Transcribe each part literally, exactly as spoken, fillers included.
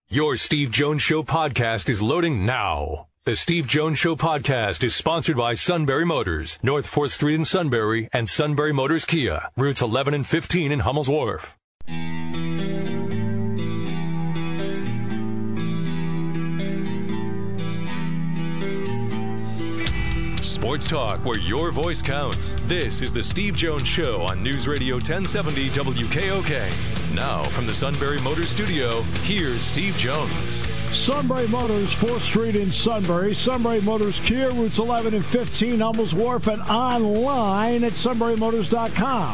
Your Steve Jones Show podcast is loading now. The Steve Jones Show podcast is sponsored by Sunbury Motors, North fourth Street in Sunbury, and Sunbury Motors Kia, routes eleven and fifteen in Hummel's Wharf. Sports talk where your voice counts. This is the Steve Jones Show on News Radio ten seventy W K O K. Now from the Sunbury Motors studio, here's Steve Jones. Sunbury Motors, fourth Street in Sunbury. Sunbury Motors Kia, routes eleven and fifteen, Hummel's Wharf, and online at sunbury motors dot com.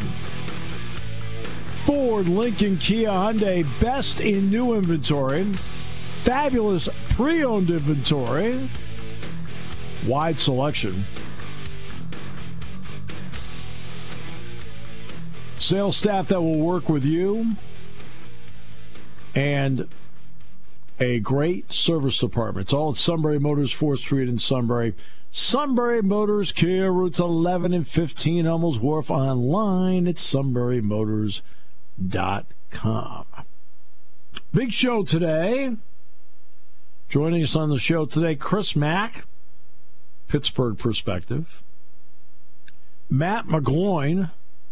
Ford, Lincoln, Kia, Hyundai, best in new inventory. Fabulous pre-owned inventory. Wide selection. Sales staff that will work with you. And a great service department. It's all at Sunbury Motors, fourth Street in Sunbury. Sunbury Motors, Kia, routes eleven and fifteen, Hummel's Wharf, online at sunbury motors dot com. Big show today. Joining us on the show today, Chris Mack, Pittsburgh Perspective. Matt McGloin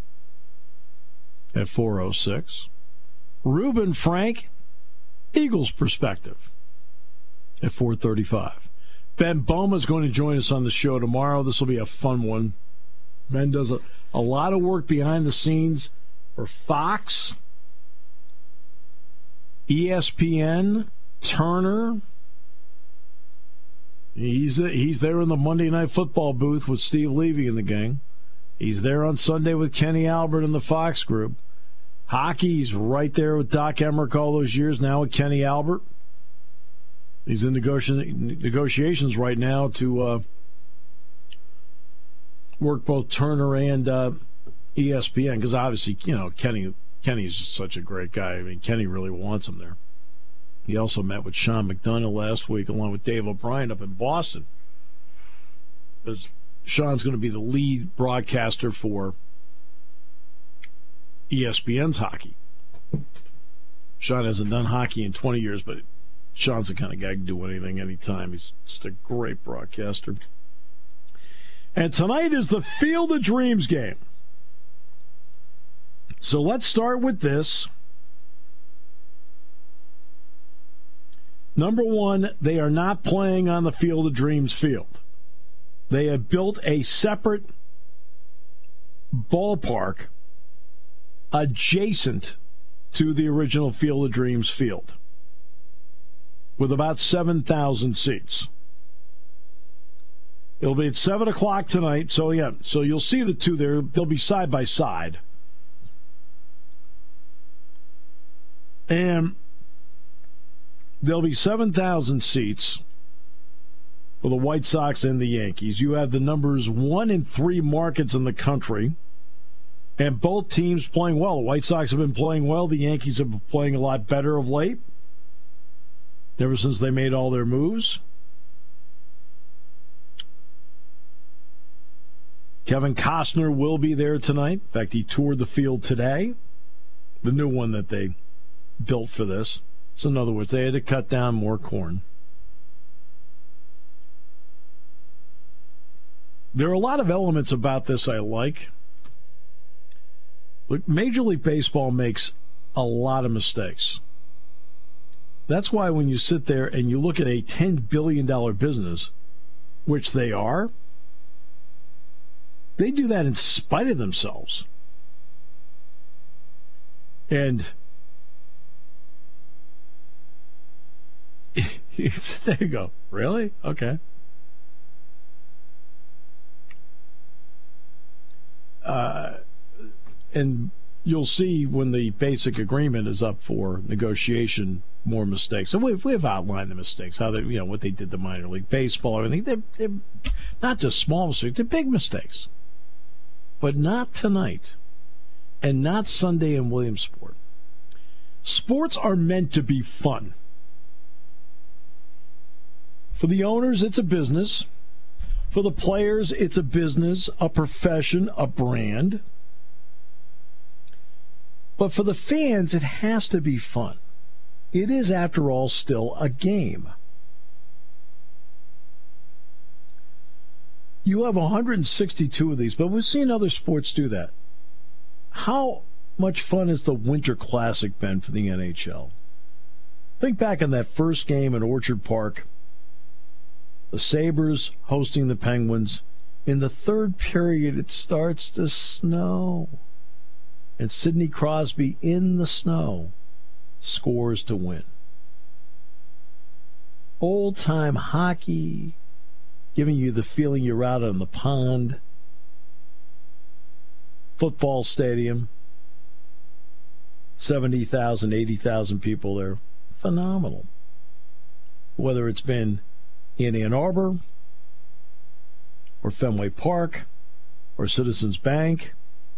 at four oh six. Reuben Frank, Eagles Perspective at four thirty-five. Ben Boma is going to join us on the show tomorrow. This will be a fun one. Ben does a, a lot of work behind the scenes for Fox, E S P N, Turner. He's he's there in the Monday Night Football booth with Steve Levy and the gang. He's there on Sunday with Kenny Albert and the Fox group. Hockey, he's right there with Doc Emmerich all those years, now with Kenny Albert. He's in negoti- negotiations right now to uh, work both Turner and uh, E S P N, because obviously, you know, Kenny Kenny's just such a great guy. I mean, Kenny really wants him there. He also met with Sean McDonough last week, along with Dave O'Brien up in Boston. Because Sean's going to be the lead broadcaster for E S P N's hockey. Sean hasn't done hockey in twenty years, but Sean's the kind of guy who can do anything, anytime. He's just a great broadcaster. And tonight is the Field of Dreams game. So let's start with this. Number one, they are not playing on the Field of Dreams field. They have built a separate ballpark adjacent to the original Field of Dreams field with about seven thousand seats. It'll be at seven o'clock tonight, so yeah, so you'll see the two there. They'll be side by side. And there'll be seven thousand seats for the White Sox and the Yankees. You have the numbers one and three markets in the country, and both teams playing well. The White Sox have been playing well. The Yankees have been playing a lot better of late, ever since they made all their moves. Kevin Costner will be there tonight. In fact, he toured the field today, the new one that they built for this. So in other words, they had to cut down more corn. There are a lot of elements about this I like. Look, Major League Baseball makes a lot of mistakes. That's why when you sit there and you look at a ten billion dollars business, which they are, they do that in spite of themselves. And there you go. Really? Okay. Uh, and you'll see when the basic agreement is up for negotiation more mistakes. So we've, we've outlined the mistakes, how they, you know, what they did to minor league baseball, everything. They're, they're not just small mistakes, they're big mistakes. But not tonight, and not Sunday in Williamsport. Sports are meant to be fun. For the owners, it's a business. For the players, it's a business, a profession, a brand. But for the fans, it has to be fun. It is, after all, still a game. You have one hundred sixty-two of these, but we've seen other sports do that. How much fun has the Winter Classic been for the N H L? Think back on that first game in Orchard Park. The Sabres hosting the Penguins. In the third period, it starts to snow. And Sidney Crosby, in the snow, scores to win. Old-time hockey, giving you the feeling you're out on the pond. Football stadium, seventy thousand, eighty thousand people there. Phenomenal. Whether it's been in Ann Arbor, or Fenway Park, or Citizens Bank,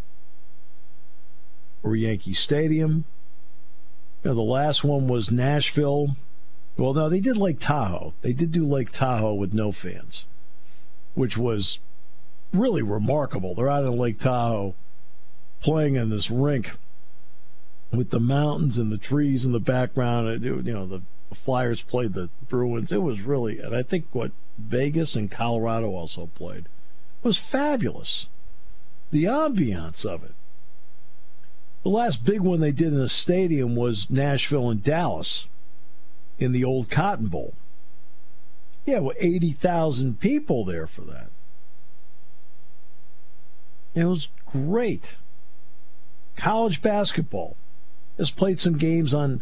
or Yankee Stadium. You know, the last one was Nashville. Well, no, they did Lake Tahoe. They did do Lake Tahoe with no fans, which was really remarkable. They're out in Lake Tahoe playing in this rink with the mountains and the trees in the background. It, you know, the Flyers played the Bruins. It was really, and I think what Vegas and Colorado also played, was fabulous. The ambiance of it. The last big one they did in a stadium was Nashville and Dallas in the old Cotton Bowl. Yeah, well, eighty thousand people there for that. It was great. College basketball has played some games on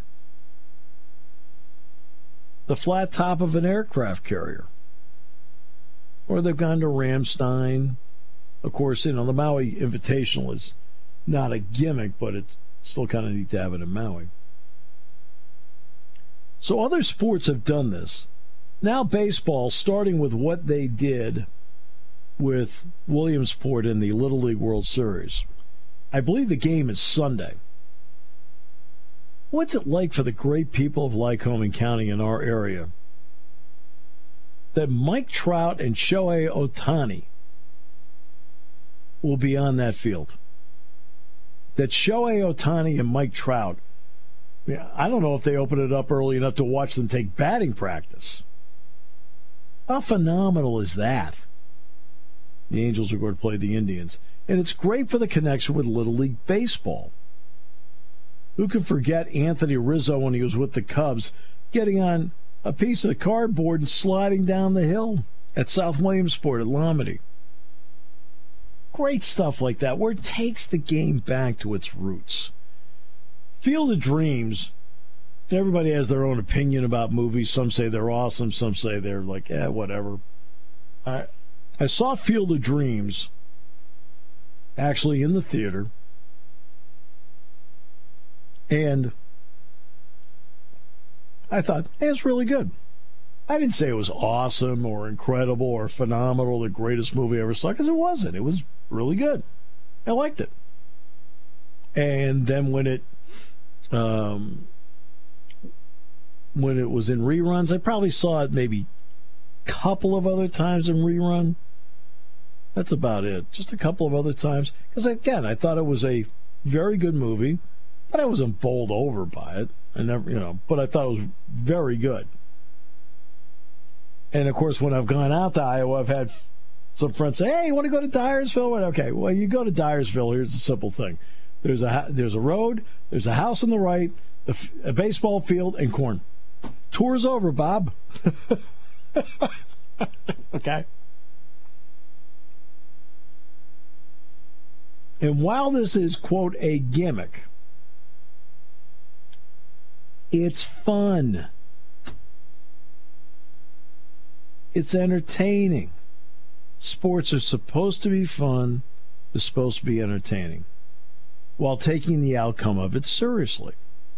the flat top of an aircraft carrier. Or they've gone to Ramstein. Of course, you know, the Maui Invitational is not a gimmick, but it's still kind of neat to have it in Maui. So other sports have done this. Now baseball, starting with what they did with Williamsport in the Little League World Series. I believe the game is Sunday. What's it like for the great people of Lycoming County in our area that Mike Trout and Shohei Ohtani will be on that field? That Shohei Ohtani and Mike Trout, yeah, I don't know if they open it up early enough to watch them take batting practice. How phenomenal is that? The Angels are going to play the Indians. And it's great for the connection with Little League Baseball. Who can forget Anthony Rizzo when he was with the Cubs, getting on a piece of cardboard and sliding down the hill at South Williamsport at Lomity? Great stuff like that, where it takes the game back to its roots. Field of Dreams, everybody has their own opinion about movies. Some say they're awesome, some say they're like, eh, whatever. I, I saw Field of Dreams actually in the theater. And I thought, hey, it's really good. I didn't say it was awesome or incredible or phenomenal, the greatest movie I ever saw, because it wasn't. It was really good. I liked it. And then when it um, when it was in reruns, I probably saw it maybe a couple of other times in rerun. That's about it. Just a couple of other times. Because, again, I thought it was a very good movie, but I wasn't bowled over by it. I never, you know, but I thought it was very good. And, of course, when I've gone out to Iowa, I've had some friends say, hey, you want to go to Dyersville? Okay, well, you go to Dyersville. Here's the simple thing. There's a there's a road, there's a house on the right, a, a baseball field, and corn. Tour's over, Bob. Okay? And while this is, quote, a gimmick, it's fun. It's entertaining. Sports are supposed to be fun. They're supposed to be entertaining, while taking the outcome of it seriously.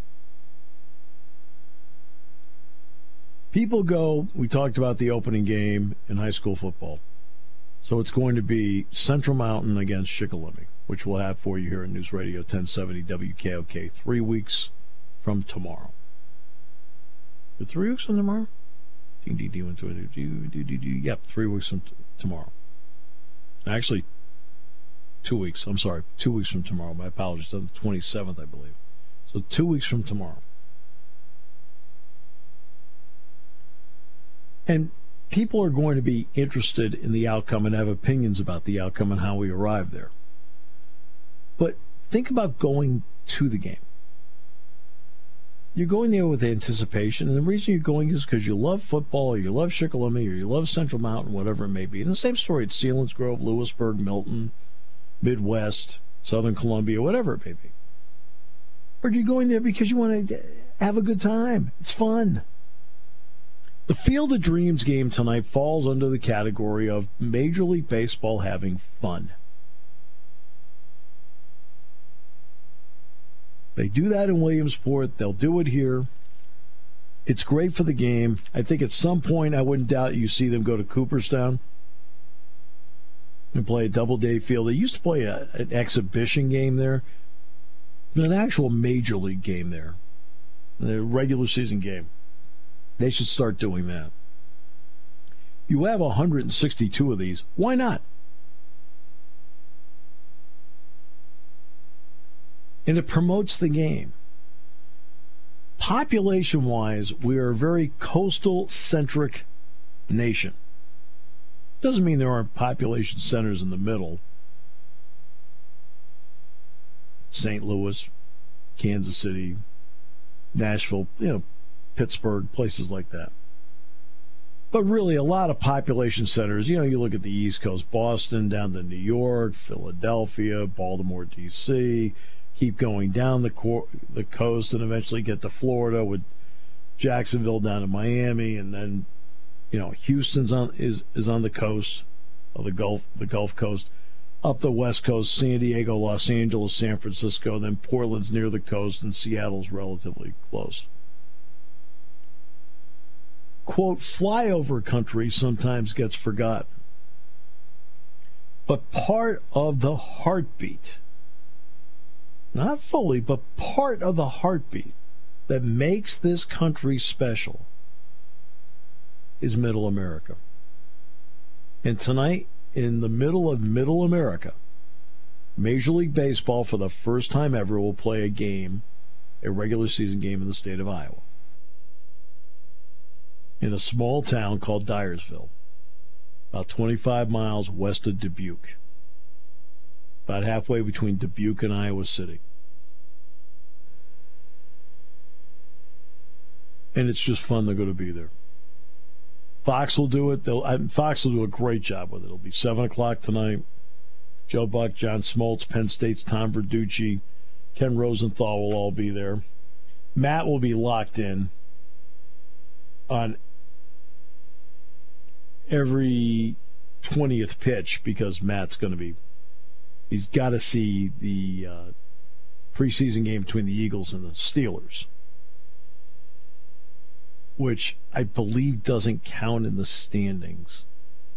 People go, we talked about the opening game in high school football. So it's going to be Central Mountain against Shikellamy, which we'll have for you here at News Radio ten seventy W K O K three weeks from tomorrow. Three weeks from tomorrow? Yep, three weeks from t- tomorrow. Actually, two weeks. I'm sorry, two weeks from tomorrow. My apologies. On the twenty-seventh, I believe. So two weeks from tomorrow. And people are going to be interested in the outcome and have opinions about the outcome and how we arrive there. But think about going to the game. You're going there with anticipation, and the reason you're going is because you love football, or you love Shikellamy, or you love Central Mountain, whatever it may be. And the same story at Selinsgrove, Lewisburg, Milton, Midwest, Southern Columbia, whatever it may be. Or you're going there because you want to have a good time. It's fun. The Field of Dreams game tonight falls under the category of Major League Baseball having fun. They do that in Williamsport. They'll do it here. It's great for the game. I think at some point, I wouldn't doubt you see them go to Cooperstown and play a double-day field. They used to play a, an exhibition game there, an actual Major League game there, a regular season game. They should start doing that. You have one hundred sixty-two of these. Why not? And it promotes the game. Population-wise, we are a very coastal-centric nation. Doesn't mean there aren't population centers in the middle. Saint Louis, Kansas City, Nashville, you know, Pittsburgh, places like that. But really, a lot of population centers, you know, you look at the East Coast, Boston, down to New York, Philadelphia, Baltimore, D C, keep going down the cor- the coast and eventually get to Florida with Jacksonville down to Miami, and then, you know, Houston's on is is on the coast of the Gulf the Gulf Coast, up the West Coast, San Diego, Los Angeles, San Francisco, then Portland's near the coast, and Seattle's relatively close. Quote, flyover country sometimes gets forgotten. But part of the heartbeat, not fully, but part of the heartbeat that makes this country special is Middle America. And tonight, in the middle of Middle America, Major League Baseball, for the first time ever, will play a game, a regular season game in the state of Iowa, in a small town called Dyersville, about twenty-five miles west of Dubuque, about halfway between Dubuque and Iowa City. And it's just fun. They're going to be there. Fox will do it. They'll, Fox will do a great job with it. It'll be seven o'clock tonight. Joe Buck, John Smoltz, Penn State's Tom Verducci, Ken Rosenthal will all be there. Matt will be locked in on every twentieth pitch because Matt's going to be, he's got to see the uh, preseason game between the Eagles and the Steelers, which I believe doesn't count in the standings.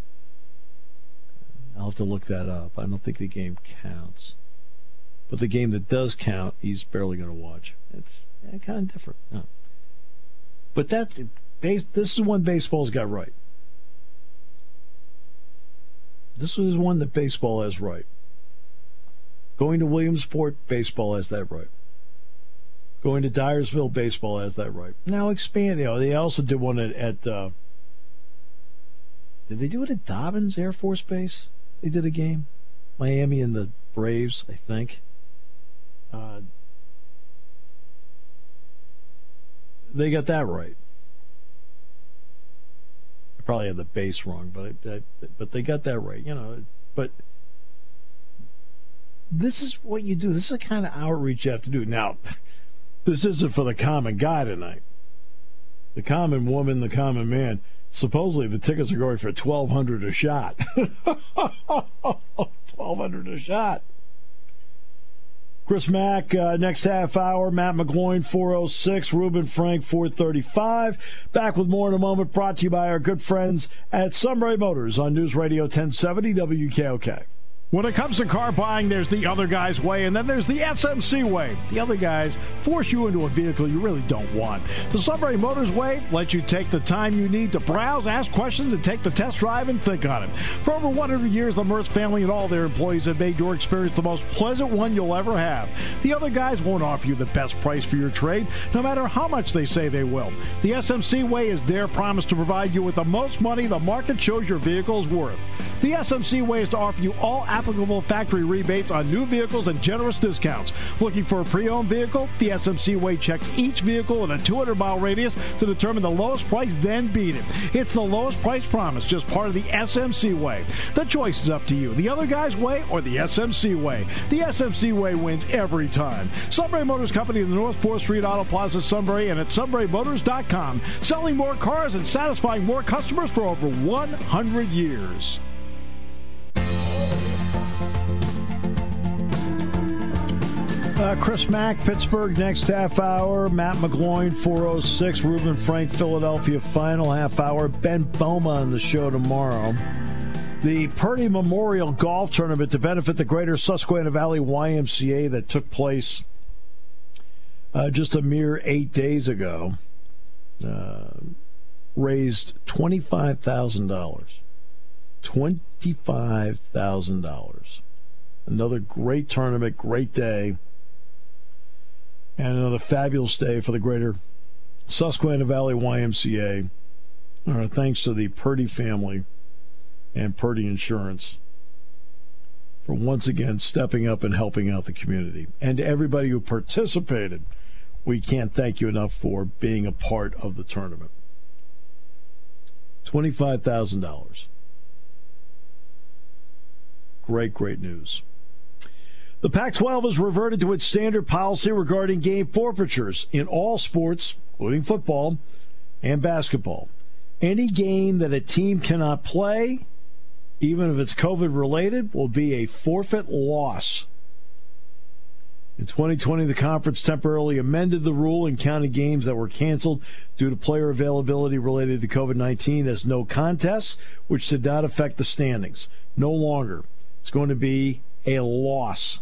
I'll have to look that up. I don't think the game counts. But the game that does count, he's barely going to watch. It's yeah, kind of different. No. But that's, this is one baseball's got right. This is one that baseball has right. Going to Williamsport, baseball has that right. Going to Dyersville, baseball has that right. Now expand. You know, they also did one at, at uh, did they do it at Dobbins Air Force Base? They did a game. Miami and the Braves, I think. Uh, they got that right. I probably had the base wrong, but I, I, but they got that right. You know, but this is what you do. This is the kind of outreach you have to do. Now, this isn't for the common guy tonight. The common woman, the common man. Supposedly the tickets are going for twelve hundred dollars a shot. twelve hundred dollars a shot. Chris Mack, uh, next half hour. Matt McGloin, four oh six. Ruben Frank, four thirty-five. Back with more in a moment, brought to you by our good friends at Sunbury Motors on News Radio ten seventy W K O K. When it comes to car buying, there's the other guy's way, and then there's the S M C way. The other guys force you into a vehicle you really don't want. The Sunbury Motors way lets you take the time you need to browse, ask questions, and take the test drive and think on it. For over one hundred years, the Mertz family and all their employees have made your experience the most pleasant one you'll ever have. The other guys won't offer you the best price for your trade, no matter how much they say they will. The S M C way is their promise to provide you with the most money the market shows your vehicle is worth. The S M C way is to offer you all applicable factory rebates on new vehicles and generous discounts. Looking for a pre-owned vehicle? The S M C way checks each vehicle in a two hundred mile radius to determine the lowest price, then beat it. It's the lowest price promise, just part of the S M C way. The choice is up to you. The other guy's way or the S M C way. The S M C way wins every time. Sunbury Motors Company in the North fourth Street Auto Plaza, Sunbury, and at sunbury motors dot com. Selling more cars and satisfying more customers for over one hundred years. Uh, Chris Mack, Pittsburgh, next half hour. Matt McGloin, four oh six. Ruben Frank, Philadelphia, final half hour. Ben Boma on the show tomorrow. The Purdy Memorial Golf Tournament to benefit the Greater Susquehanna Valley Y M C A that took place uh, just a mere eight days ago uh, raised twenty-five thousand dollars. twenty-five thousand dollars. Another great tournament, great day. And another fabulous day for the Greater Susquehanna Valley Y M C A. Uh, thanks to the Purdy family and Purdy Insurance for once again stepping up and helping out the community. And to everybody who participated, we can't thank you enough for being a part of the tournament. twenty-five thousand dollars. Great, great news. The Pac twelve has reverted to its standard policy regarding game forfeitures in all sports, including football and basketball. Any game that a team cannot play, even if it's COVID-related, will be a forfeit loss. In twenty twenty, the conference temporarily amended the rule and counted games that were canceled due to player availability related to COVID nineteen as no contests, which did not affect the standings. No longer. It's going to be a loss.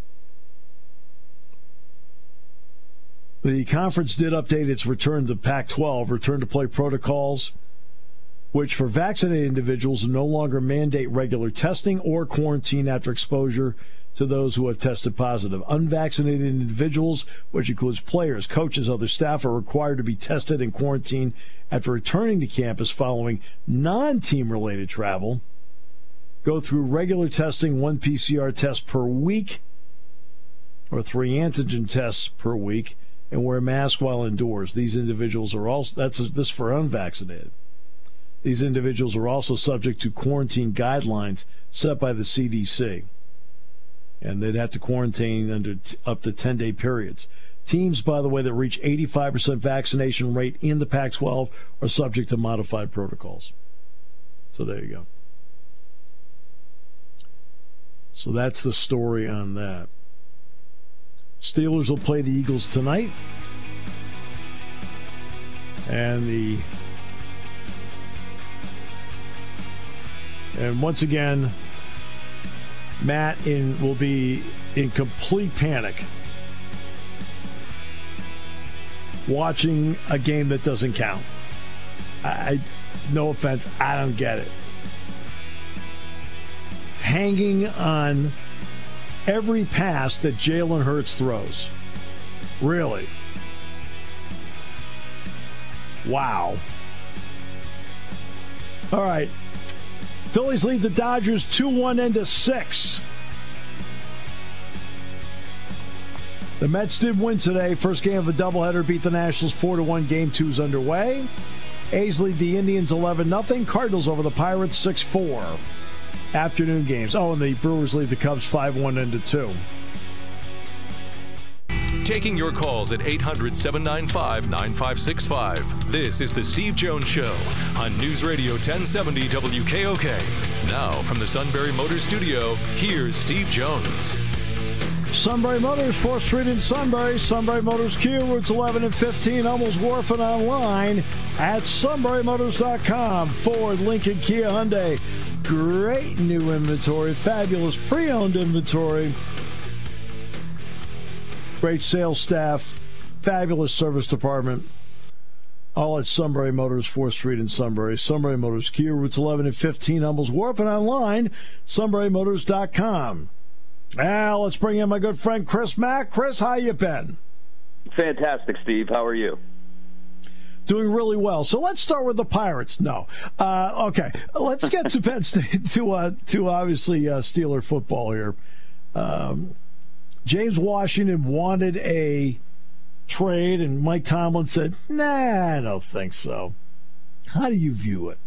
The conference did update its return to Pac twelve, return to play protocols, which for vaccinated individuals no longer mandate regular testing or quarantine after exposure to those who have tested positive. Unvaccinated individuals, which includes players, coaches, other staff, are required to be tested and quarantined after returning to campus following non-team related travel. Go through regular testing, one P C R test per week, or three antigen tests per week, and wear masks while indoors. These individuals are also, that's this for unvaccinated. These individuals are also subject to quarantine guidelines set by the C D C. And they'd have to quarantine under t- up to ten-day periods. Teams, by the way, that reach eighty-five percent vaccination rate in the Pac twelve are subject to modified protocols. So there you go. So that's the story on that. Steelers will play the Eagles tonight. And the and once again, Matt in will be in complete panic watching a game that doesn't count. I, I no offense, I don't get it. Hanging on every pass that Jalen Hurts throws. Really? Wow. All right. Phillies lead the Dodgers two one into six. The Mets did win today. First game of a doubleheader, beat the Nationals four to one. Game two's underway. A's lead the Indians eleven nothing. Cardinals over the Pirates six four. Afternoon games. Oh, and the Brewers lead the Cubs five one into two. Taking your calls at eight hundred, seven nine five, nine five six five. This is The Steve Jones Show on News Radio ten seventy W K O K. Now, from the Sunbury Motors Studio, here's Steve Jones. Sunbury Motors, fourth Street in Sunbury. Sunbury Motors Kia, routes eleven and fifteen, Hummels Wharf, and online at sunbury motors dot com. Ford, Lincoln, Kia, Hyundai. Great new inventory, fabulous pre-owned inventory. Great sales staff, fabulous service department. All at Sunbury Motors, fourth Street in Sunbury. Sunbury Motors Kia, routes eleven and fifteen, Hummels Wharf, and online, sunbury motors dot com. Now, let's bring in my good friend Chris Mack. Chris, how you been? Fantastic, Steve. How are you? Doing really well. So let's start with the Pirates. No. Uh, okay. Let's get to Penn State, to, uh, to obviously uh, Steeler football here. Um, James Washington wanted a trade, and Mike Tomlin said, nah, I don't think so. How do you view it?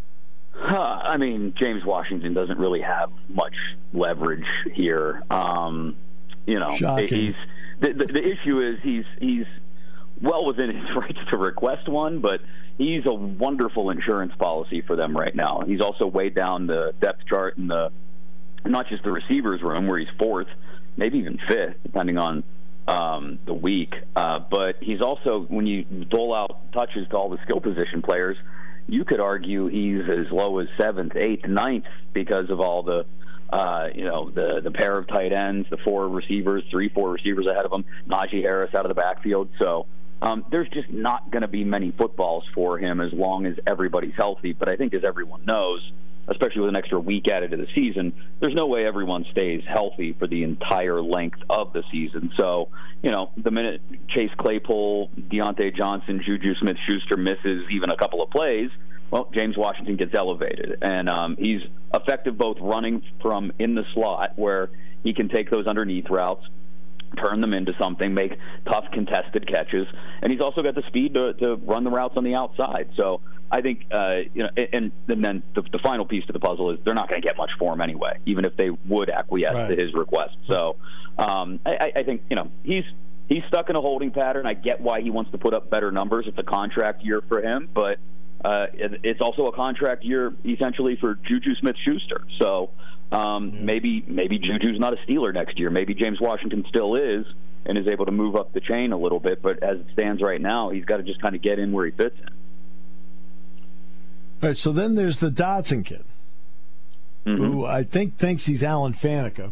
Huh, I mean, James Washington doesn't really have much leverage here. Um, you know, Shocking. he's the, the, the issue is he's he's well within his rights to request one, but he's a wonderful insurance policy for them right now. He's also way down the depth chart in the not just the receivers room where he's fourth, maybe even fifth, depending on um, the week. Uh, but he's also, when you dole out touches to all the skill position players, you could argue he's as low as seventh, eighth, ninth because of all the, uh, you know, the the pair of tight ends, the four receivers, three, four receivers ahead of him, Najee Harris out of the backfield. So um, there's just not going to be many footballs for him as long as everybody's healthy. But I think, as everyone knows, especially with an extra week added to the season, there's no way everyone stays healthy for the entire length of the season. So, you know, the minute Chase Claypool, Deontay Johnson, Juju Smith-Schuster misses even a couple of plays, well, James Washington gets elevated. And um, he's effective both running from in the slot, where he can take those underneath routes, turn them into something, make tough contested catches, and he's also got the speed to, to run the routes on the outside. So I think, uh, you know, and, and then the, the final piece to the puzzle is they're not going to get much for him anyway, even if they would acquiesce right. to his request. So um, I, I think, you know, he's he's stuck in a holding pattern. I get why he wants to put up better numbers. It's a contract year for him, but uh, it, it's also a contract year essentially for Juju Smith-Schuster. So um, yeah. maybe maybe Juju's not a Steeler next year. Maybe James Washington still is and is able to move up the chain a little bit. But as it stands right now, he's got to just kind of get in where he fits in. All right, so then there's the Dotson kid, mm-hmm. who I think thinks he's Alan Faneca.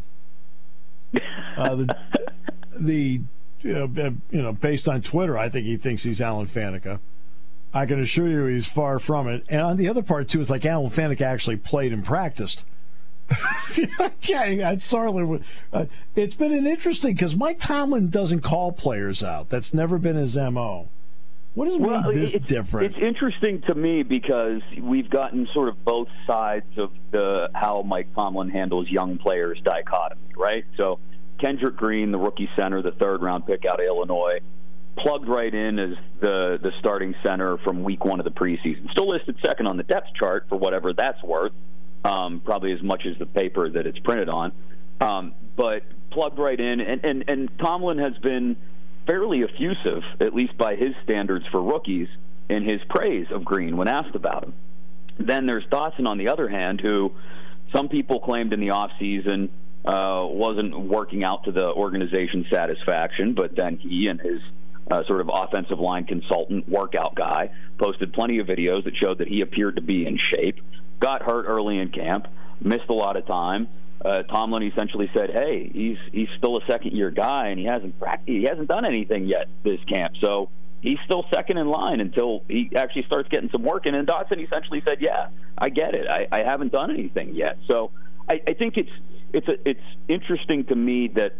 Uh, the, the you know, you know, based on Twitter, I think he thinks he's Alan Faneca. I can assure you he's far from it. And on the other part, too, is like Alan Faneca actually played and practiced. yeah, I'm sorry. Uh, it's been an interesting, because Mike Tomlin doesn't call players out. That's never been his M O. What has well, made this it's, different? It's interesting to me because we've gotten sort of both sides of the how Mike Tomlin handles young players dichotomy, right? So Kendrick Green, the rookie center, the third-round pick out of Illinois, plugged right in as the, the starting center from week one of the preseason. Still listed second on the depth chart for whatever that's worth, um, probably as much as the paper that it's printed on. Um, but plugged right in, and, and, and Tomlin has been fairly effusive, at least by his standards for rookies, in his praise of Green when asked about him. Then there's Dotson, on the other hand, who some people claimed in the offseason uh, wasn't working out to the organization's satisfaction, but then he and his uh, sort of offensive line consultant, workout guy, posted plenty of videos that showed that he appeared to be in shape, got hurt early in camp, missed a lot of time. Uh, Tomlin essentially said, "Hey, he's he's still a second-year guy, and he hasn't he hasn't done anything yet this camp. So he's still second in line until he actually starts getting some work." And then Dotson essentially said, "Yeah, I get it. I, I haven't done anything yet." So I, I think it's it's a, it's interesting to me that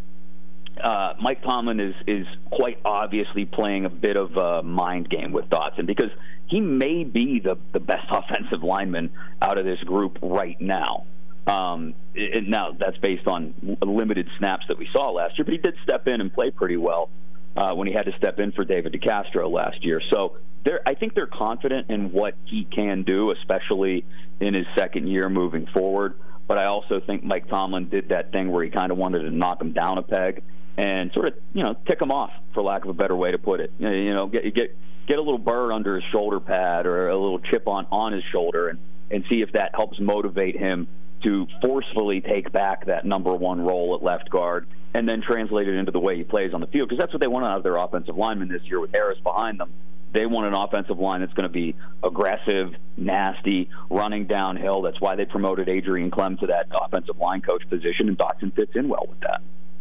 uh, Mike Tomlin is is quite obviously playing a bit of a mind game with Dotson, because he may be the the best offensive lineman out of this group right now. Um, it, now, that's based on limited snaps that we saw last year, but he did step in and play pretty well uh, when he had to step in for David DeCastro last year. So they're, I think they're confident in what he can do, especially in his second year moving forward. But I also think Mike Tomlin did that thing where he kind of wanted to knock him down a peg and sort of, you know, tick him off, for lack of a better way to put it. You know, get get get a little burr under his shoulder pad or a little chip on, on his shoulder, and, and see if that helps motivate him to forcefully take back that number one role at left guard and then translate it into the way he plays on the field, because that's what they want out of their offensive linemen this year with Harris behind them. They want an offensive line that's going to be aggressive, nasty, running downhill. That's why they promoted Adrian Clem to that offensive line coach position, and Dotson fits in well with that.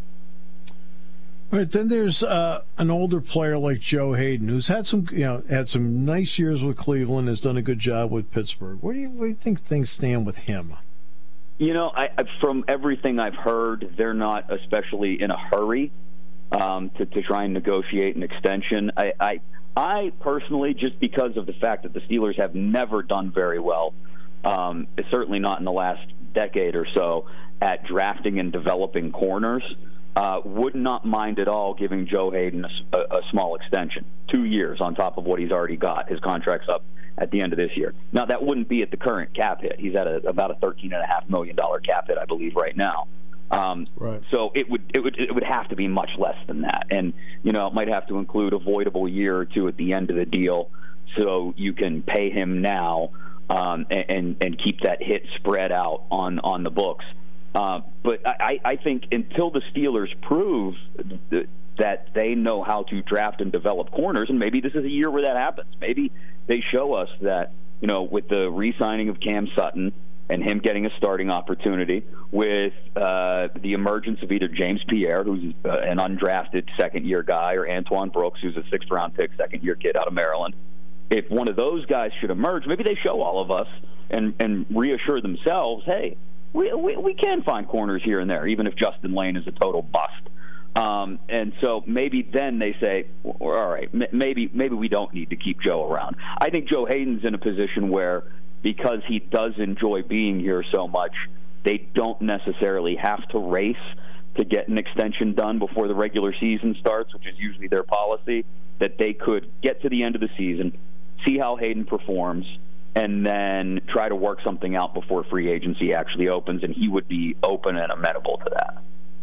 All right, then there's uh, an older player like Joe Hayden, who's had some, you know, had some nice years with Cleveland, has done a good job with Pittsburgh. Where do you, where do you think things stand with him? You know, I, from everything I've heard, they're not especially in a hurry um, to, to try and negotiate an extension. I, I, I personally, just because of the fact that the Steelers have never done very well, um, certainly not in the last decade or so, at drafting and developing corners, uh, would not mind at all giving Joe Hayden a, a, a small extension, two years on top of what he's already got. His contract's up at the end of this year. Now, that wouldn't be at the current cap hit. He's at a, about a thirteen point five million dollars cap hit, I believe, right now. Um, right. So it would it would it would have to be much less than that, and you know it might have to include a voidable year or two at the end of the deal, so you can pay him now um, and, and and keep that hit spread out on on the books. Uh, but I, I think until the Steelers prove th- that they know how to draft and develop corners, and maybe this is a year where that happens. Maybe they show us that, you know, with the re-signing of Cam Sutton and him getting a starting opportunity, with uh, the emergence of either James Pierre, who's uh, an undrafted second-year guy, or Antoine Brooks, who's a sixth-round pick, second-year kid out of Maryland. If one of those guys should emerge, maybe they show all of us and, and reassure themselves, hey, we, we we can find corners here and there, even if Justin Lane is a total bust. Um, and so maybe then they say, well, all right, m- maybe maybe we don't need to keep Joe around. I think Joe Hayden's in a position where, because he does enjoy being here so much, they don't necessarily have to race to get an extension done before the regular season starts, which is usually their policy, that they could get to the end of the season, see how Hayden performs, and then try to work something out before free agency actually opens, and he would be open and amenable to that.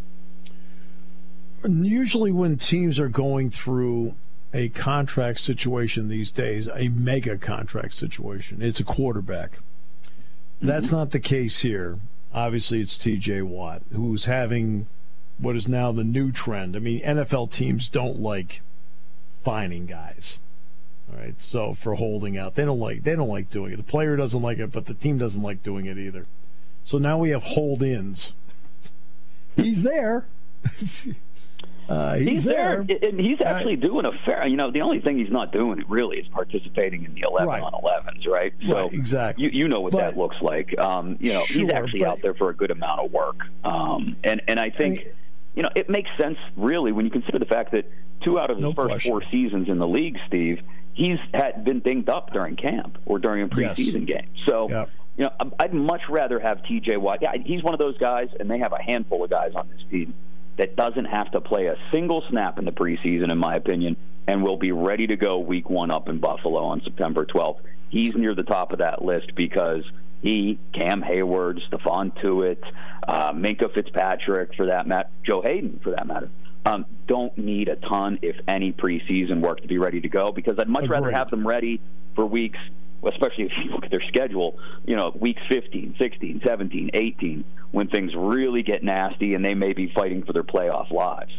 Usually when teams are going through a contract situation these days, a mega contract situation, it's a quarterback. Mm-hmm. That's not the case here. Obviously, it's T J Watt, who's having what is now the new trend. I mean, N F L teams don't like fining guys. All right, so for holding out, they don't like they don't like doing it. The player doesn't like it, but the team doesn't like doing it either. So now we have hold-ins. He's there. uh, he's, he's there, there. And he's actually uh, doing a fair. You know, the only thing he's not doing really is participating in the eleven right. on elevens, right? So right, exactly. You, you know what but, that looks like. Um, you know, sure, he's actually but, out there for a good amount of work, um, and and I think. I, You know, it makes sense, really, when you consider the fact that two out of his no first question. four seasons in the league, Steve, he's had been dinged up during camp or during a preseason yes. game. So, yep. you know, I'd much rather have T J Watt. Yeah, he's one of those guys, and they have a handful of guys on this team that doesn't have to play a single snap in the preseason, in my opinion, and will be ready to go week one up in Buffalo on September twelfth. He's near the top of that list because he, Cam Hayward, Stephon Tuitt, uh, Minkah Fitzpatrick, for that matter, Joe Hayden, for that matter, um, don't need a ton, if any, preseason work to be ready to go, because I'd much Agreed. rather have them ready for weeks, especially if you look at their schedule, you know, weeks fifteen, sixteen, seventeen, eighteen, when things really get nasty and they may be fighting for their playoff lives.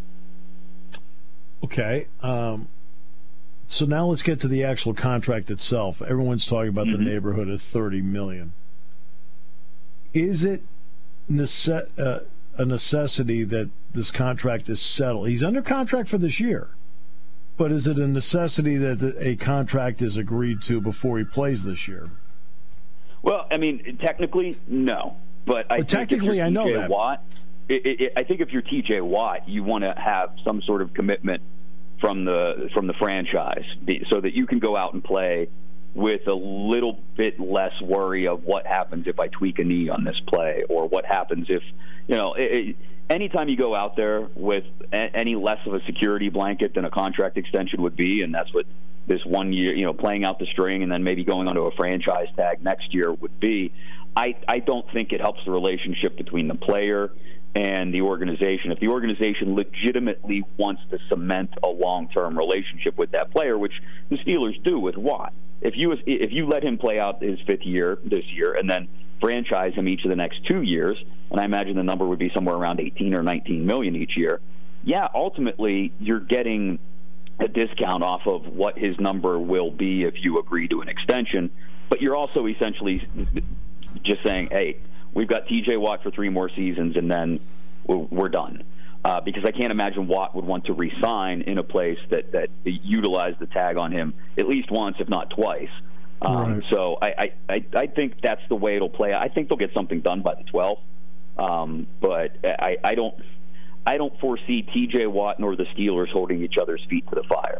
Okay. Um, so now let's get to the actual contract itself. Everyone's talking about mm-hmm. the neighborhood of thirty million dollars. Is it nece- uh, a necessity that this contract is settled? He's under contract for this year, but is it a necessity that a contract is agreed to before he plays this year? Well, I mean, technically, no. But I well, think technically, I know that. Watt, it, it, I think if you're T J Watt, you want to have some sort of commitment from the from the franchise, so that you can go out and play with a little bit less worry of what happens if I tweak a knee on this play, or what happens if, you know, it, it, anytime you go out there with a, any less of a security blanket than a contract extension would be, and that's what this one year, you know, playing out the string and then maybe going onto a franchise tag next year would be, I, I don't think it helps the relationship between the player and the organization. If the organization legitimately wants to cement a long-term relationship with that player, which the Steelers do with Watt, if you if you let him play out his fifth year this year and then franchise him each of the next two years, and I imagine the number would be somewhere around eighteen or nineteen million each year. Yeah, ultimately you're getting a discount off of what his number will be if you agree to an extension, but you're also essentially just saying, hey, we've got T J Watt for three more seasons and then we're done. Uh, because I can't imagine Watt would want to re-sign in a place that, that utilized the tag on him at least once, if not twice. Um, right. So I, I, I think that's the way it'll play. I think they'll get something done by the twelfth, um, but I, I don't I don't foresee T J Watt nor the Steelers holding each other's feet to the fire.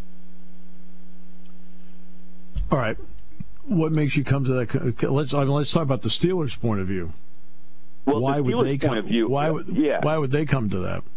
All right. What makes you come to that? Let's I mean, let's talk about the Steelers' point of view. Well, why the would they come? View, why would yeah. why would they come to that?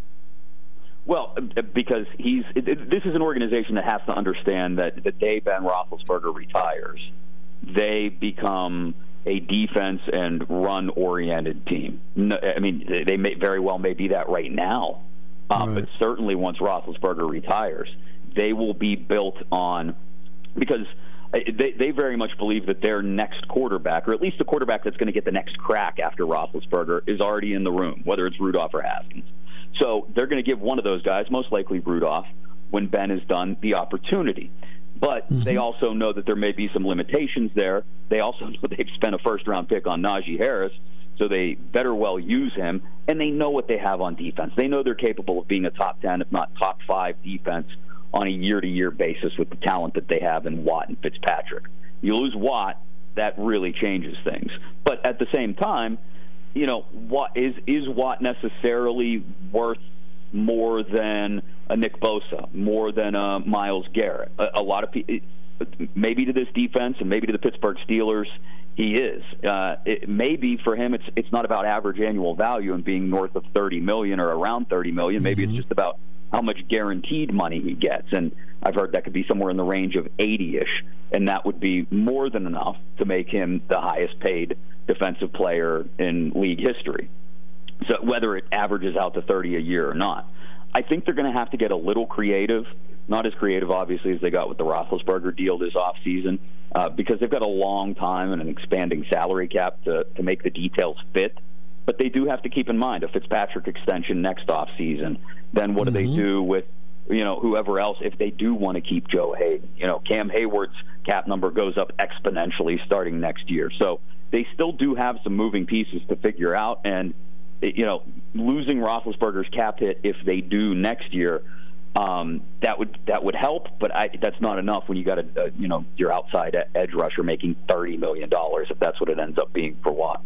Well, because he's it, it, this is an organization that has to understand that the day Ben Roethlisberger retires, they become a defense and run-oriented team. No, I mean, they may very well may be that right now, um, right. but certainly once Roethlisberger retires, they will be built on because. They, they very much believe that their next quarterback, or at least the quarterback that's going to get the next crack after Roethlisberger, is already in the room, whether it's Rudolph or Haskins. So they're going to give one of those guys, most likely Rudolph, when Ben is done, the opportunity. But mm-hmm. they also know that there may be some limitations there. They also know they've spent a first-round pick on Najee Harris, so they better well use him. And they know what they have on defense. They know they're capable of being a top ten, if not top five defense on a year-to-year basis with the talent that they have in Watt and Fitzpatrick. You lose Watt, that really changes things. But at the same time, you know, Watt, is is Watt necessarily worth more than a Nick Bosa, more than a Myles Garrett? A, a lot of people, maybe to this defense and maybe to the Pittsburgh Steelers, he is. Uh, it, maybe for him, it's it's not about average annual value and being north of thirty million dollars or around thirty million dollars. Maybe mm-hmm. it's just about how much guaranteed money he gets. And I've heard that could be somewhere in the range of eighty-ish, and that would be more than enough to make him the highest paid defensive player in league history. So whether it averages out to thirty a year or not. I think they're going to have to get a little creative, not as creative, obviously, as they got with the Roethlisberger deal this offseason, uh, because they've got a long time and an expanding salary cap to, to make the details fit. But they do have to keep in mind a Fitzpatrick extension next offseason. Then what mm-hmm. do they do with, you know, whoever else if they do want to keep Joe Hayden? You know, Cam Hayward's cap number goes up exponentially starting next year. So they still do have some moving pieces to figure out. And, you know, losing Roethlisberger's cap hit if they do next year, um, that would that would help. But I, that's not enough when you got a, a you know your outside edge rusher making thirty million dollars if that's what it ends up being for Watt.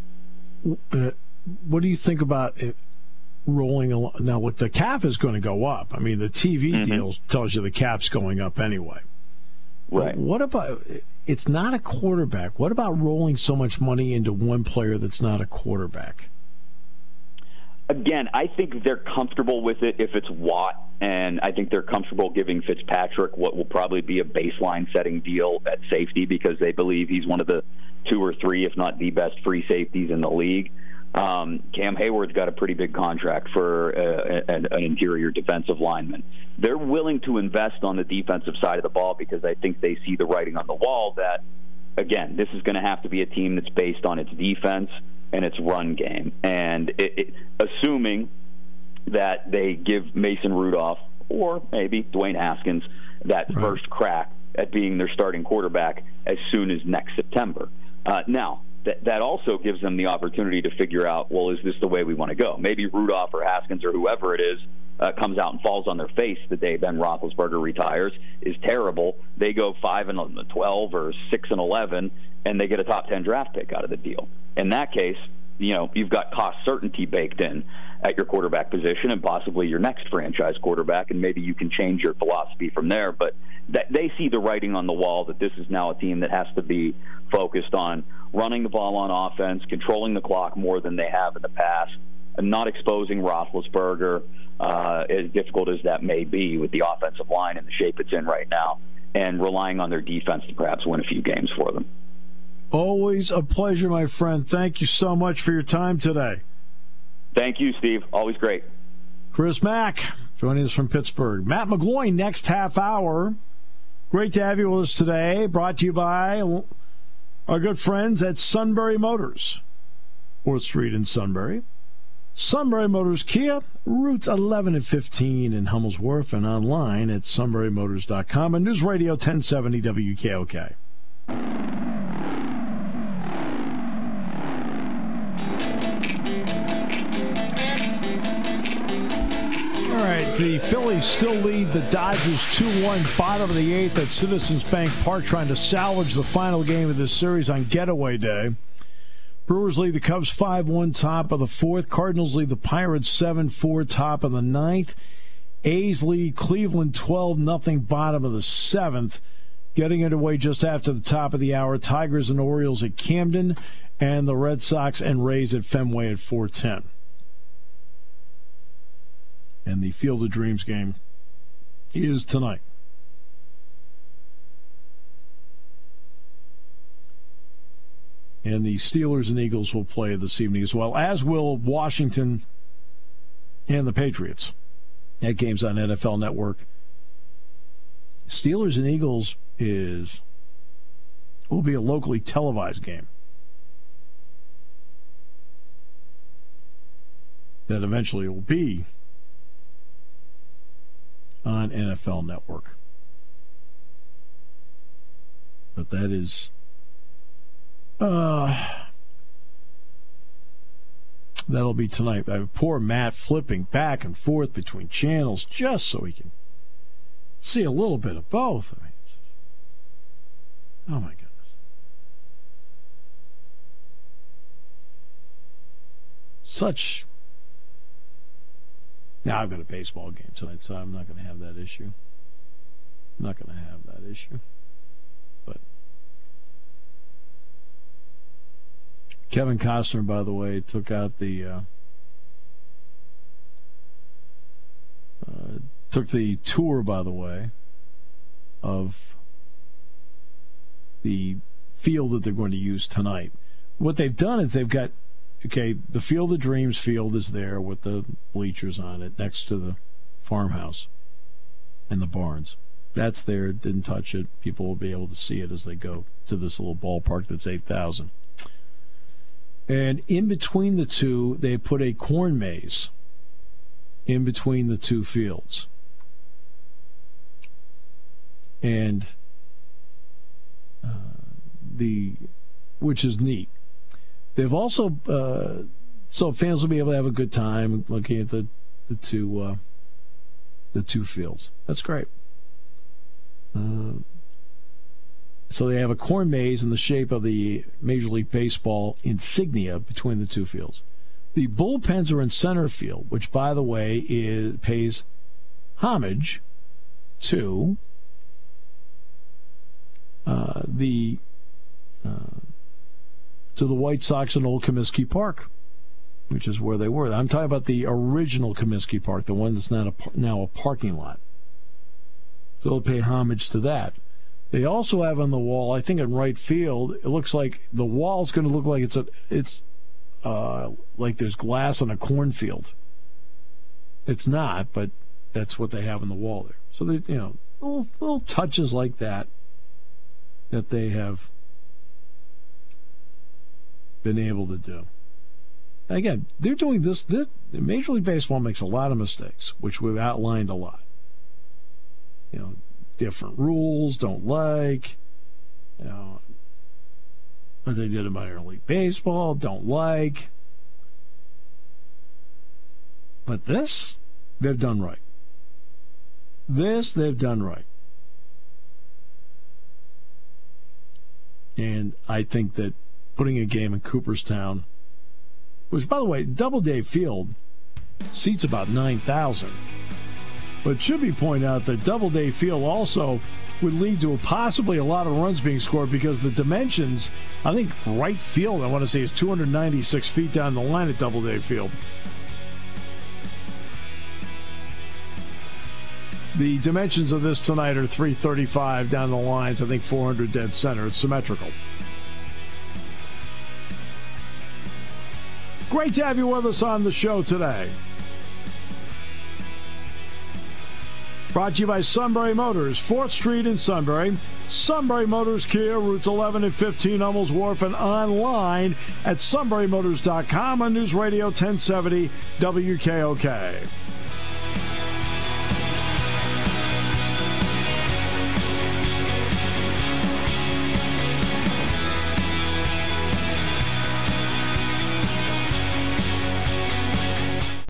Uh, what do you think about it rolling along? Now, what the cap is going to go up. I mean, the T V mm-hmm. deal tells you the cap's going up anyway. Right. But what about, it's not a quarterback. What about rolling so much money into one player that's not a quarterback? Again, I think they're comfortable with it if it's Watt, and I think they're comfortable giving Fitzpatrick what will probably be a baseline-setting deal at safety because they believe he's one of the two or three, if not the best free safeties in the league. Um, Cam Hayward's got a pretty big contract for uh, an, an interior defensive lineman. They're willing to invest on the defensive side of the ball because I think they see the writing on the wall that, again, this is going to have to be a team that's based on its defense and its run game. And it, it, assuming that they give Mason Rudolph or maybe Dwayne Haskins that right. first crack at being their starting quarterback as soon as next September. Uh, now, that that also gives them the opportunity to figure out, well, is this the way we want to go? Maybe Rudolph or Haskins or whoever it is uh, comes out and falls on their face the day Ben Roethlisberger retires, is terrible. They go five and twelve or six and eleven, and they get a top ten draft pick out of the deal. In that case, you know, you've got cost certainty baked in at your quarterback position and possibly your next franchise quarterback, and maybe you can change your philosophy from there. But that they see the writing on the wall that this is now a team that has to be focused on running the ball on offense, controlling the clock more than they have in the past, and not exposing Roethlisberger, uh, as difficult as that may be with the offensive line and the shape it's in right now, and relying on their defense to perhaps win a few games for them. Always a pleasure, my friend. Thank you so much for your time today. Thank you, Steve. Always great. Chris Mack joining us from Pittsburgh. Matt McGloin next half hour. Great to have you with us today. Brought to you by our good friends at Sunbury Motors, fourth Street in Sunbury. Sunbury Motors Kia, routes eleven and fifteen in Hummel's Wharf, and online at sunbury motors dot com and News Radio ten seventy W K O K. All right, the Phillies still lead the Dodgers two one, bottom of the eighth at Citizens Bank Park, trying to salvage the final game of this series on getaway day. Brewers lead the Cubs five one, top of the fourth. Cardinals lead the Pirates seven four, top of the ninth. A's lead Cleveland twelve nothing, bottom of the seventh. Getting underway just after the top of the hour, Tigers and Orioles at Camden, and the Red Sox and Rays at Fenway at four ten. And the Field of Dreams game is tonight. And the Steelers and Eagles will play this evening as well, as will Washington and the Patriots. That game's on N F L Network. Steelers and Eagles is will be a locally televised game that eventually will be on N F L Network. But that is Uh, that'll be tonight. I have poor Matt flipping back and forth between channels just so he can see a little bit of both. I mean, it's, oh my goodness. Such. Now I've got a baseball game tonight, so I'm not going to have that issue. I'm not going to have that issue. But Kevin Costner, by the way, took out the uh, uh, took the tour, by the way, of the field that they're going to use tonight. What they've done is they've got, okay, the Field of Dreams field is there with the bleachers on it next to the farmhouse and the barns. That's there. Didn't touch it. People will be able to see it as they go to this little ballpark that's eight thousand. And in between the two, they put a corn maze in between the two fields. And uh, the, which is neat. They've also, uh, so fans will be able to have a good time looking at the, the two uh, the two fields. That's great. Uh, So they have a corn maze in the shape of the Major League Baseball insignia between the two fields. The bullpens are in center field, which, by the way, is, pays homage to uh, the uh, to the White Sox in Old Comiskey Park, which is where they were. I'm talking about the original Comiskey Park, the one that's not a, now a parking lot. So they'll pay homage to that. They also have on the wall, I think in right field, it looks like the wall's going to look like it's a, it's uh, like there's glass on a cornfield. It's not, but that's what they have on the wall there. So they, you know, little, little touches like that that they have been able to do. Again, they're doing this. This Major League Baseball makes a lot of mistakes, which we've outlined a lot. You know. Different rules, don't like, you know, what they did in minor league baseball, don't like. But this, they've done right. This, they've done right. And I think that putting a game in Cooperstown, which, by the way, Doubleday Field seats about nine thousand. But it should be pointed out that Doubleday Field also would lead to a possibly a lot of runs being scored because the dimensions, I think right field, I want to say, is two hundred ninety-six feet down the line at Doubleday Field. The dimensions of this tonight are three thirty-five down the lines, I think four hundred dead center. It's symmetrical. Great to have you with us on the show today. Brought to you by Sunbury Motors, fourth Street in Sunbury. Sunbury Motors Kia, routes eleven and fifteen, Hummels Wharf, and online at sunbury motors dot com on News Radio ten seventy W K O K.